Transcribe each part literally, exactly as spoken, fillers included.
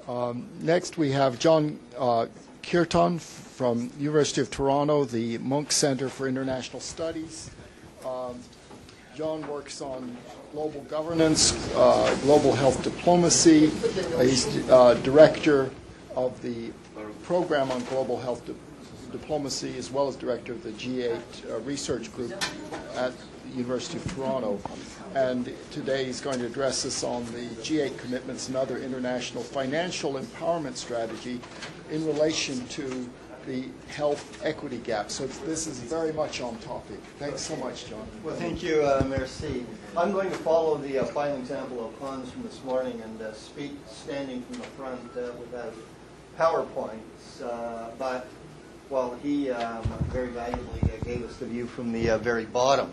Um, next, we have John uh, Kirton from University of Toronto, the Munk Center for International Studies. Um, John works on global governance, uh, global health diplomacy. He's uh, director of the program on global health di diplomacy, as well as director of the G eight uh, research group at the University of Toronto. And today he's going to address us on the G eight commitments and other international financial empowerment strategy in relation to the health equity gap. So this is very much on topic. Thanks so much, John. Well, thank you, uh, merci. I'm going to follow the uh, final example of Hans from this morning and uh, speak standing from the front uh, without PowerPoints. Uh, but, well, he um, very valuably uh, gave us the view from the uh, very bottom.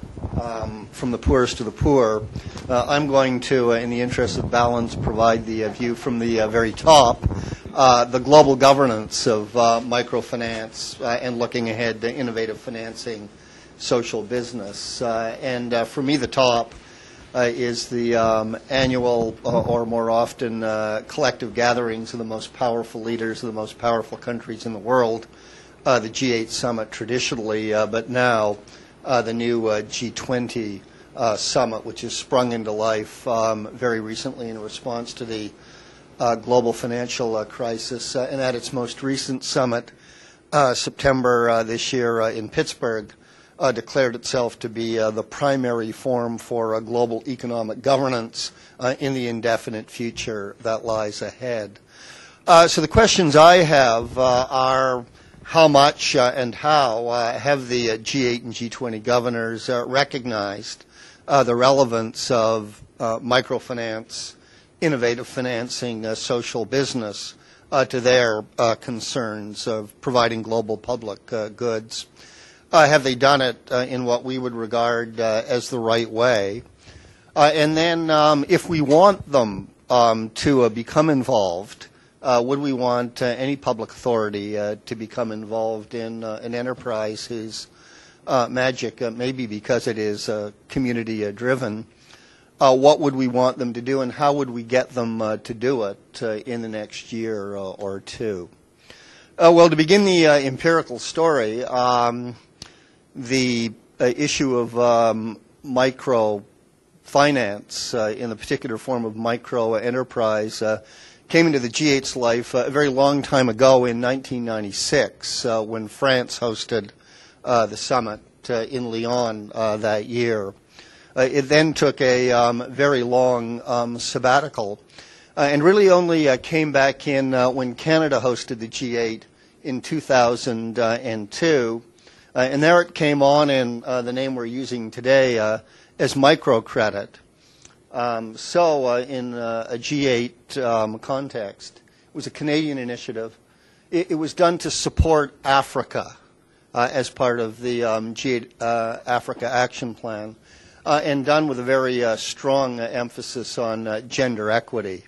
Um, from the poorest to the poor. Uh, I'm going to, uh, in the interest of balance, provide the uh, view from the uh, very top, uh, the global governance of uh, microfinance uh, and looking ahead to innovative financing, social business. Uh, and uh, for me, the top uh, is the um, annual uh, or more often uh, collective gatherings of the most powerful leaders of the most powerful countries in the world, uh, the G eight summit traditionally, uh, but now Uh, the new uh, G twenty uh, summit, which has sprung into life um, very recently in response to the uh, global financial uh, crisis. Uh, and at its most recent summit, uh, September uh, this year uh, in Pittsburgh, uh, declared itself to be uh, the primary forum for uh, global economic governance uh, in the indefinite future that lies ahead. Uh, so the questions I have uh, are, how much uh, and how uh, have the uh, G eight and G twenty governors uh, recognized uh, the relevance of uh, microfinance, innovative financing, uh, social business uh, to their uh, concerns of providing global public uh, goods? Uh, have they done it uh, in what we would regard uh, as the right way? Uh, and then um, if we want them um, to uh, become involved, Uh, would we want uh, any public authority uh, to become involved in uh, an enterprise whose uh, magic, uh, maybe because it is uh, community uh, driven, uh, what would we want them to do, and how would we get them uh, to do it uh, in the next year uh, or two? Uh, well, to begin the uh, empirical story, um, the uh, issue of um, microfinance uh, in the particular form of micro enterprise uh, came into the G eight's life uh, a very long time ago in nineteen ninety-six uh, when France hosted uh, the summit uh, in Lyon uh, that year. Uh, it then took a um, very long um, sabbatical uh, and really only uh, came back in uh, when Canada hosted the G eight in two thousand two. Uh, and there it came on in uh, the name we're using today uh, as microcredit. Um, so uh, in uh, a G eight um, context, it was a Canadian initiative. It, it was done to support Africa uh, as part of the um, G eight uh, Africa Action Plan, uh, and done with a very uh, strong uh, emphasis on uh, gender equity.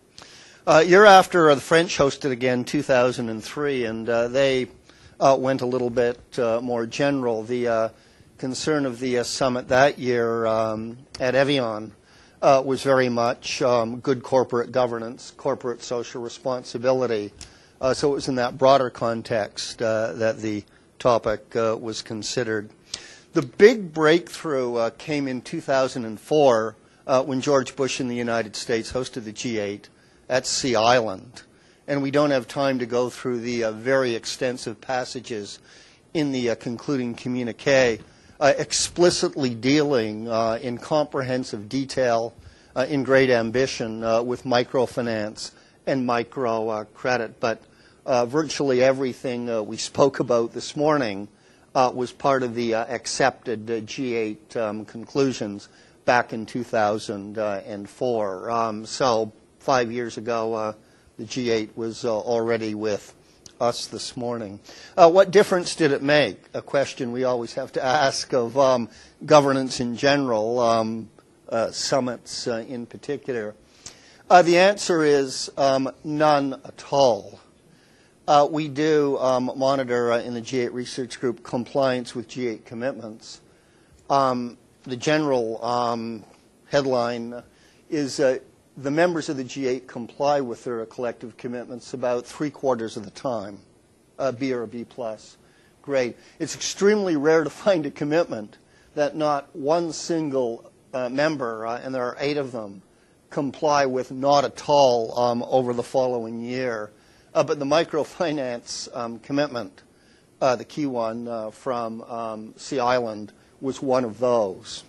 Uh, year after, uh, the French hosted again, two thousand three, and uh, they uh, went a little bit uh, more general. The uh, concern of the uh, summit that year um, at Evian Uh, was very much um, good corporate governance, corporate social responsibility. Uh, so it was in that broader context uh, that the topic uh, was considered. The big breakthrough uh, came in two thousand four uh, when George Bush in the United States hosted the G eight at Sea Island. And we don't have time to go through the uh, very extensive passages in the uh, concluding communique Uh, explicitly dealing uh, in comprehensive detail, uh, in great ambition, uh, with microfinance and microcredit. Uh, but uh, virtually everything uh, we spoke about this morning uh, was part of the uh, accepted uh, G eight um, conclusions back in two thousand four. Um, so five years ago, uh, the G eight was uh, already with us this morning. Uh, what difference did it make? A question we always have to ask of um, governance in general, um, uh, summits uh, in particular. Uh, the answer is um, none at all. Uh, we do um, monitor uh, in the G eight Research Group compliance with G eight commitments. Um, the general um, headline is uh, the members of the G eight comply with their collective commitments about three quarters of the time, a B or a B plus grade. It's extremely rare to find a commitment that not one single uh, member, uh, and there are eight of them, comply with not at all um, over the following year. Uh, but the microfinance um, commitment, uh, the key one uh, from um, Sea Island, was one of those.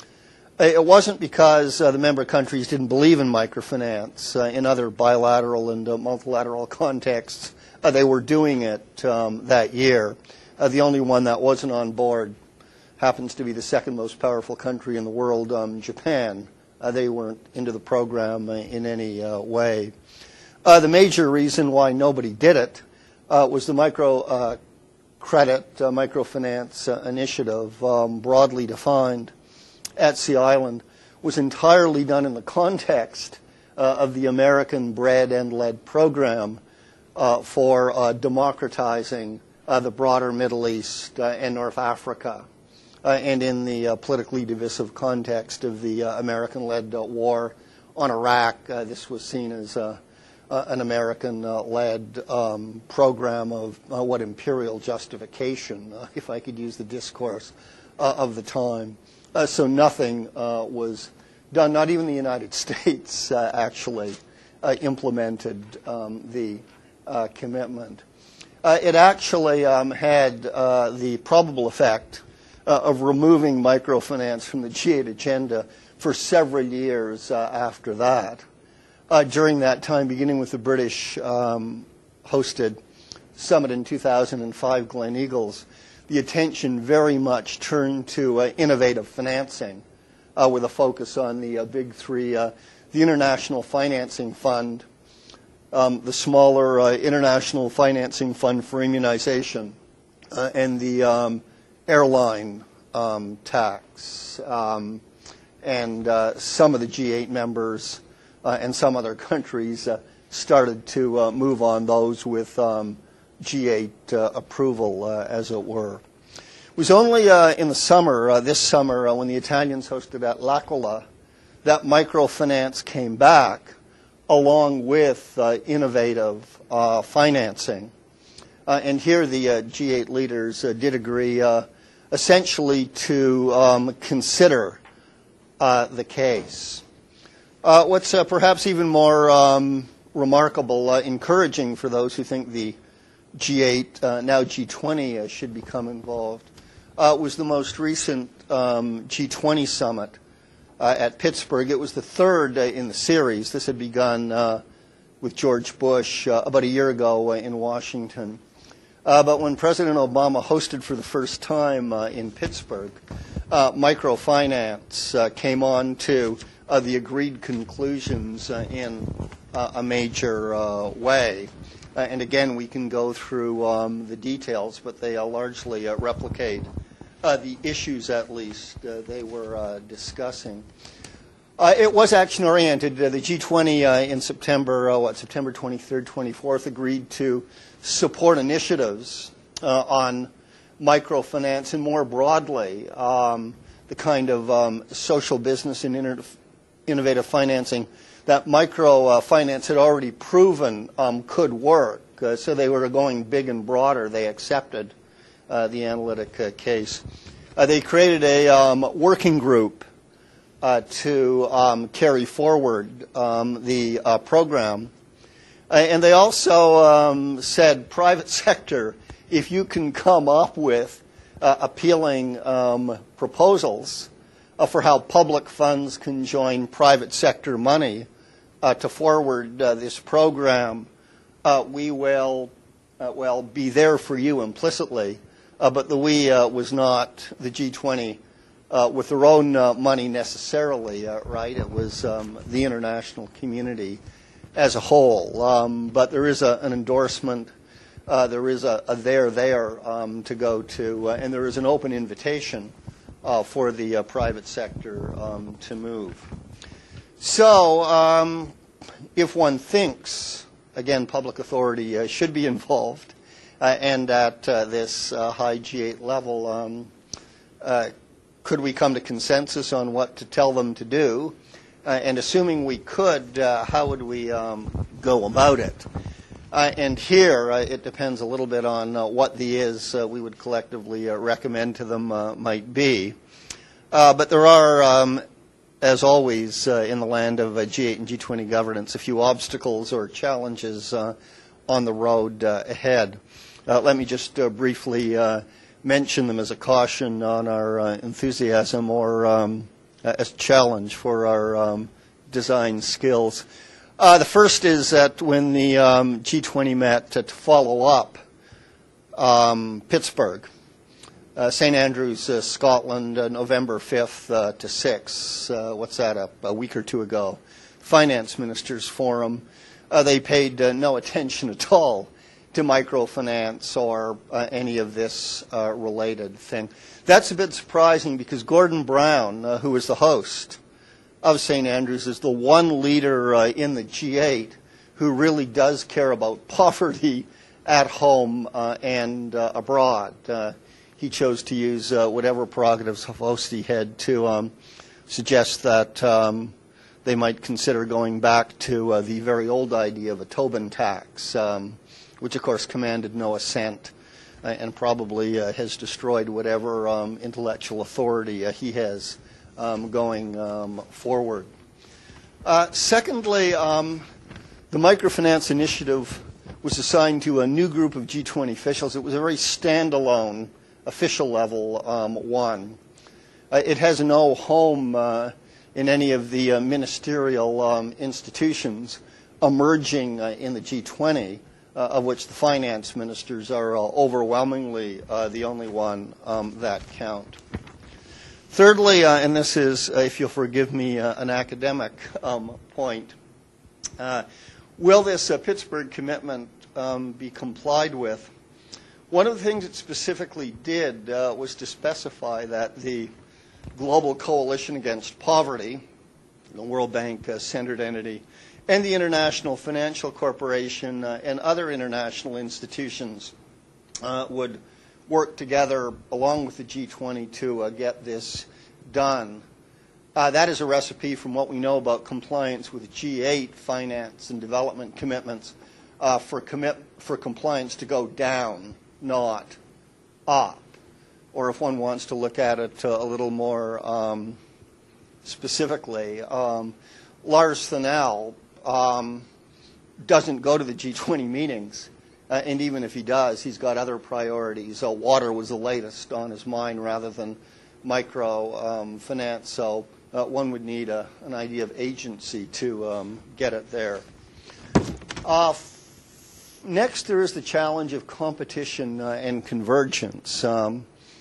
It wasn't because uh, the member countries didn't believe in microfinance. Uh, in other bilateral and uh, multilateral contexts, uh, they were doing it um, that year. Uh, the only one that wasn't on board happens to be the second most powerful country in the world, um, Japan. Uh, they weren't into the program uh, in any uh, way. Uh, the major reason why nobody did it uh, was the micro uh, credit, uh, microfinance uh, initiative, um, broadly defined at Sea Island, was entirely done in the context uh, of the American bread and led program uh, for uh, democratizing uh, the broader Middle East uh, and North Africa, uh, and in the uh, politically divisive context of the uh, American-led uh, war on Iraq. Uh, this was seen as uh, uh, an American-led uh, um, program of uh, what imperial justification, uh, if I could use the discourse uh, of the time. Uh, so nothing uh, was done. Not even the United States uh, actually uh, implemented um, the uh, commitment. Uh, it actually um, had uh, the probable effect uh, of removing microfinance from the G eight agenda for several years uh, after that. Uh, during that time, beginning with the British um, hosted summit in two thousand five, Glen Eagles, the attention very much turned to uh, innovative financing uh, with a focus on the uh, big three, uh, the International Financing Fund, um, the smaller uh, International Financing Fund for Immunization, uh, and the um, airline um, tax. Um, and uh, some of the G eight members uh, and some other countries uh, started to uh, move on those with um, G eight uh, approval, uh, as it were. It was only uh, in the summer, uh, this summer, uh, when the Italians hosted at L'Aquila, that microfinance came back along with uh, innovative uh, financing. Uh, and here the uh, G eight leaders uh, did agree uh, essentially to um, consider uh, the case. Uh, what's uh, perhaps even more um, remarkable, uh, encouraging for those who think the G eight, uh, now G twenty, uh, should become involved, uh, was the most recent um, G twenty summit uh, at Pittsburgh. It was the third uh, in the series. This had begun uh, with George Bush uh, about a year ago uh, in Washington. Uh, but when President Obama hosted for the first time uh, in Pittsburgh, uh, microfinance uh, came on to uh, the agreed conclusions uh, in uh, a major uh, way. Uh, and again, we can go through um, the details, but they uh, largely uh, replicate uh, the issues, at least, uh, they were uh, discussing. Uh, it was action-oriented. Uh, the G twenty uh, in September, uh, what, September twenty-third, twenty-fourth, agreed to support initiatives uh, on microfinance and more broadly um, the kind of um, social business and inter- innovative financing that microfinance had already proven um, could work. Uh, so they were going big and broader. They accepted uh, the analytic uh, case. Uh, they created a um, working group uh, to um, carry forward um, the uh, program. Uh, and they also um, said, private sector, if you can come up with uh, appealing um, proposals uh, for how public funds can join private sector money Uh, to forward uh, this program, uh, we will, uh, well, be there for you implicitly. Uh, but the we uh, was not the G twenty uh, with their own uh, money necessarily, uh, right? It was um, the international community as a whole. Um, but there is a, an endorsement. Uh, there is a, a there there um, to go to, uh, and there is an open invitation uh, for the uh, private sector um, to move. So, um, if one thinks, again, public authority uh, should be involved, uh, and at uh, this uh, high G eight level, um, uh, could we come to consensus on what to tell them to do? Uh, and assuming we could, uh, how would we um, go about it? Uh, and here, uh, it depends a little bit on uh, what the is uh, we would collectively uh, recommend to them uh, might be. Uh, but there are, um, as always, uh, in the land of uh, G eight and G twenty governance, a few obstacles or challenges uh, on the road uh, ahead. Uh, let me just uh, briefly uh, mention them as a caution on our uh, enthusiasm or um, as a challenge for our um, design skills. Uh, the first is that when the um, G twenty met to, to follow up um, Pittsburgh, uh, Saint Andrews, uh, Scotland, uh, November fifth uh, to sixth, uh, what's that, a, a week or two ago, Finance Ministers Forum, uh, they paid uh, no attention at all to microfinance or uh, any of this uh, related thing. That's a bit surprising because Gordon Brown, uh, who is the host of Saint Andrews, is the one leader uh, in the G eight who really does care about poverty at home uh, and uh, abroad. Uh, he chose to use uh, whatever prerogatives of host he had to um, suggest that um, they might consider going back to uh, the very old idea of a Tobin tax, um, which of course commanded no assent uh, and probably uh, has destroyed whatever um, intellectual authority uh, he has um, going um, forward. Uh, secondly, um, the microfinance initiative was assigned to a new group of G twenty officials. It was a very standalone official level um, one. Uh, it has no home uh, in any of the uh, ministerial um, institutions emerging uh, in the G twenty. Uh, of which the finance ministers are uh, overwhelmingly uh, the only one um, that count. Thirdly, uh, and this is, uh, if you'll forgive me, uh, an academic um, point, uh, will this uh, Pittsburgh commitment um, be complied with? One of the things it specifically did uh, was to specify that the Global Coalition Against Poverty, the World Bank-centered uh, entity, and the International Financial Corporation uh, and other international institutions uh, would work together along with the G twenty to uh, get this done. Uh, that is a recipe from what we know about compliance with G eight finance and development commitments uh, for, commit, for compliance to go down, not up. Or if one wants to look at it uh, a little more um, specifically, um, Lars Thunell Um, doesn't go to the G twenty meetings, uh, and even if he does, he's got other priorities. Uh, water was the latest on his mind rather than micro um, finance, so uh, one would need a, an idea of agency to um, get it there. Uh, f- next, there is the challenge of competition uh, and convergence. Um,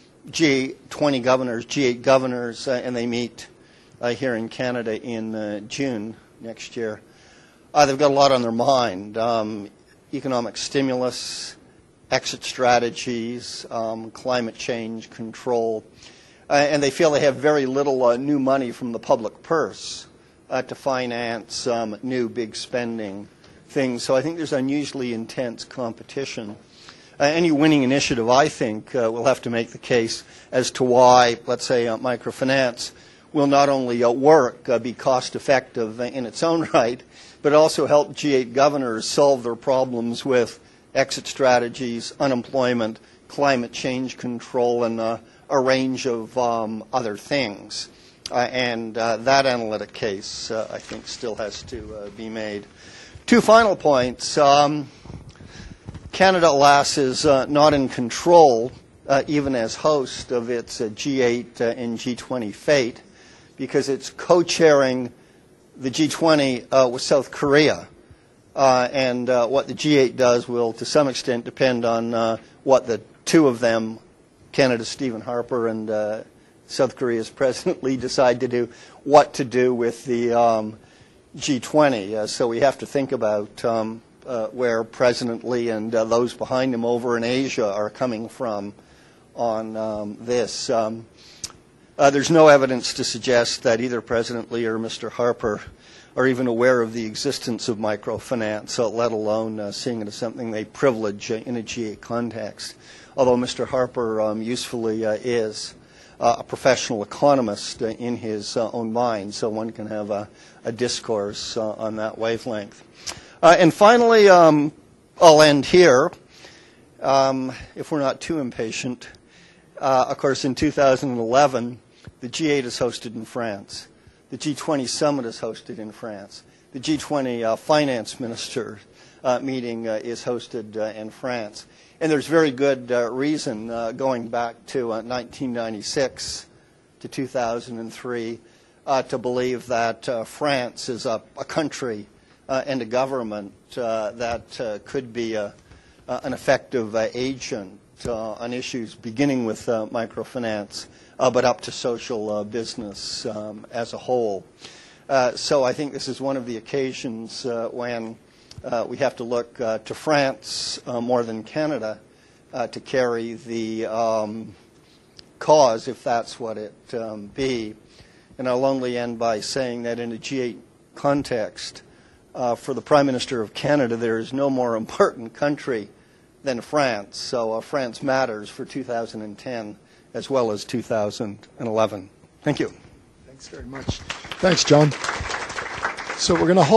G twenty governors, G eight governors, uh, and they meet uh, here in Canada in uh, June next year. Uh, they've got a lot on their mind, um, economic stimulus, exit strategies, um, climate change control, uh, and they feel they have very little uh, new money from the public purse uh, to finance um, new big spending things. So I think there's unusually intense competition. Uh, any winning initiative, I think, uh, will have to make the case as to why, let's say, uh, microfinance will not only uh, work, uh, be cost-effective in its own right, but also help G eight governors solve their problems with exit strategies, unemployment, climate change control, and uh, a range of um, other things. Uh, and uh, that analytic case, uh, I think, still has to uh, be made. Two final points. Um, Canada, alas, is uh, not in control, uh, even as host of its uh, G eight uh, and G twenty fate, because it's co-chairing the G twenty uh, with South Korea. Uh, and uh, what the G eight does will, to some extent, depend on uh, what the two of them, Canada's Stephen Harper and uh, South Korea's President Lee, decide to do, what to do with the um, G twenty. Uh, so we have to think about um, uh, where President Lee and uh, those behind him over in Asia are coming from on um, this. Um, Uh, there's no evidence to suggest that either President Lee or Mister Harper are even aware of the existence of microfinance, uh, let alone uh, seeing it as something they privilege uh, in a G eight context, although Mister Harper um, usefully uh, is. uh, a professional economist uh, in his uh, own mind, so one can have a, a discourse uh, on that wavelength. Uh, and finally, um, I'll end here, um, if we're not too impatient. Uh, of course, in two thousand eleven, the G eight is hosted in France. The G twenty summit is hosted in France. The G twenty uh, finance minister uh, meeting uh, is hosted uh, in France. And there's very good uh, reason, uh, going back to uh, nineteen ninety-six to two thousand three, uh, to believe that uh, France is a, a country uh, and a government uh, that uh, could be a, uh, an effective uh, agent uh, on issues beginning with uh, microfinance, uh, but up to social uh, business um, as a whole. Uh, so I think this is one of the occasions uh, when Uh, we have to look uh, to France uh, more than Canada uh, to carry the um, cause, if that's what it um, be. And I'll only end by saying that in a G eight context, uh, for the Prime Minister of Canada, there is no more important country than France. So uh, France matters for two thousand ten as well as two thousand eleven. Thank you. Thanks very much. Thanks, John. So we're going to hold